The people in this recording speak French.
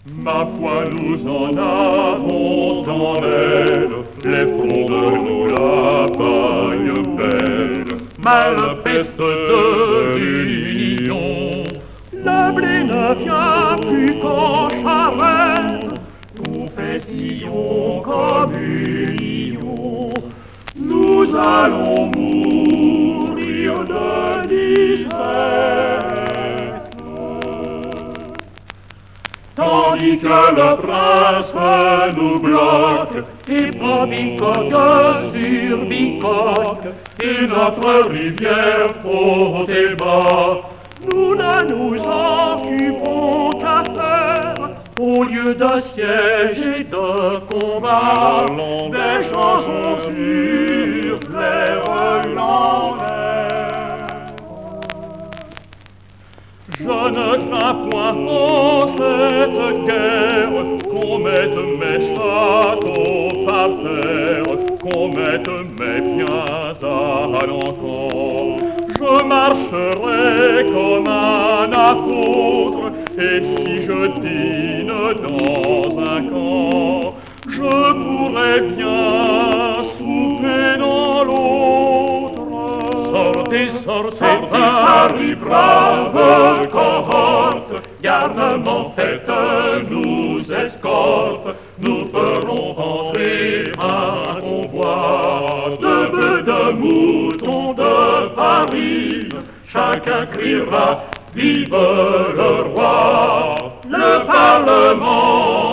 Ma foi, nous en avons dans l'aile, les fronts de nous la paille belle, malpeste de l'union. Le blé ne vient plus qu'en charrette, tout fait sillon comme union. Nous allons mourir de disette. Tandis que le prince nous bloque et prend bicoque sur bicoque, et notre rivière haute et bas, nous ne nous occupons qu'à faire, au lieu de siège et de combat, des chansons sur les Hollandais. Je ne crains point en cette guerre qu'on mette mes châteaux par terre, qu'on mette mes biens à l'encan. Je marcherai comme un apôtre, et si je dîne dans un camp, je pourrais bien souper dans l'autre. Sortez, sortez, Paris, brave cohorte, garnement faites-nous escorte, nous ferons rentrer un convoi de bœufs, de moutons, de farine, chacun criera vive le roi. Le Parlement